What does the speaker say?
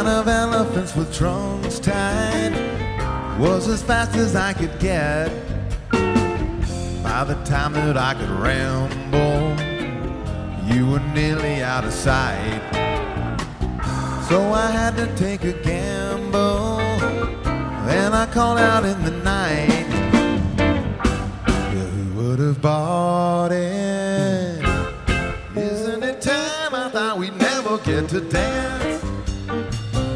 of elephants with trunks tied was as fast as I could get. By the time that I could ramble, you were nearly out of sight. So I had to take a gamble, then I called out in the night. Yeah, who would have bought it? Isn't it time? I thought we'd never get to dance.